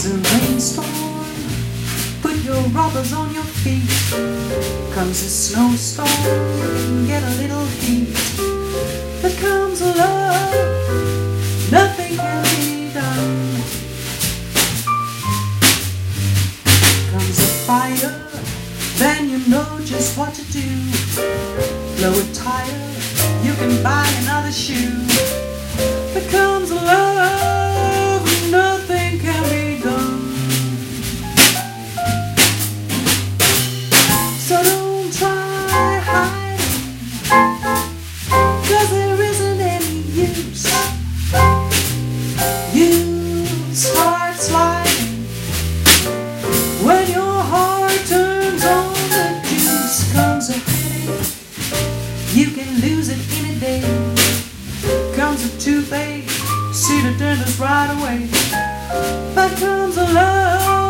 Comes a rainstorm, put your rubbers on your feet. Comes a snowstorm, you can get a little heat. But comes a love, nothing can be done. Comes a fire, then you know just what to do. Blow a tire, you can buy another shoe. But comes a love, nothing can be done. So don't try hiding, 'cause there isn't any use. You start sliding when your heart turns on the juice. Comes a headache, you can lose it in a day. Comes a toothache, see the dentist right away. But comes a love,